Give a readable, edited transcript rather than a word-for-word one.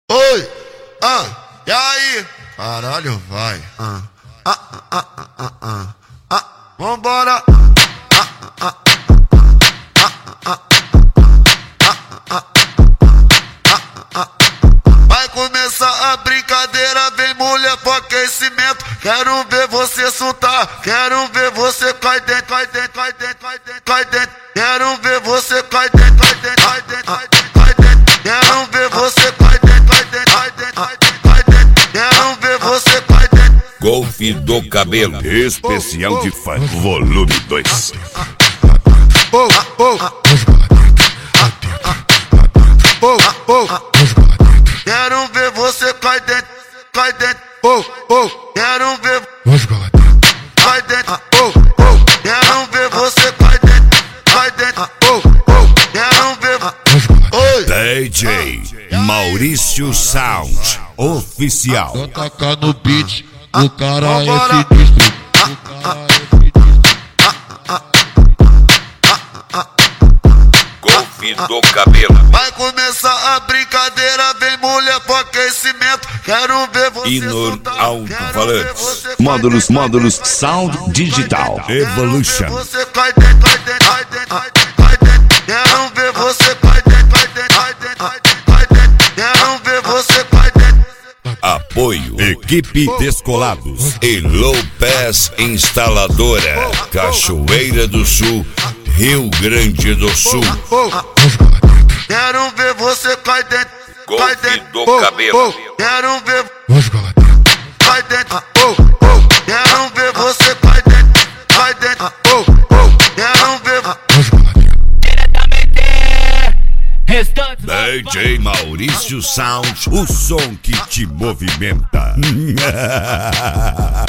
Oi, e aí? Caralho, vai. Vambora. Vai começar a brincadeira, vem mulher pro aquecimento. Quero ver você soltar, quero ver você cai dentro, cai dentro, cai dentro, cai dentro, cai dentro. Quero ver você cai dentro, cai dentro, cai dentro, cai dentro, cai dentro. Quero ver você cai dentro, cai dentro, cai dentro, cai dentro, cai dentro. Quero ver você cai dentro. Golfe do cabelo, especial de fã, volume 2. Quero ver você cai dentro, cai dentro. Quero ver cai dentro. Quero ver você cai dentro, cai dentro. Quero ver. DJ Maurício Sound Oficial. Só tacar no beat, o cara é sinistro. Golfe do cabelo. Vai começar a brincadeira, vem mulher pro aquecimento. Quero ver você Inor soltar, alto-falantes. Módulos Sound Digital. Evolution. você cai dentro, cai dentro, cai dentro, cai dentro, cai dentro. Quero ver você cai dentro, cai dentro, cai dentro, cai dentro, cai dentro. Quero ver você cai dentro. Apoio Equipe Descolados e Low Pass Instaladora, Cachoeira do Sul, Rio Grande do Sul. Quero ver você cai dentro, cai Golfe dentro. do cabelo. Quero ver cai dentro. Quero ver você cai dentro, cai dentro. Quero ver. DJ Maurício Sound, o som que te movimenta.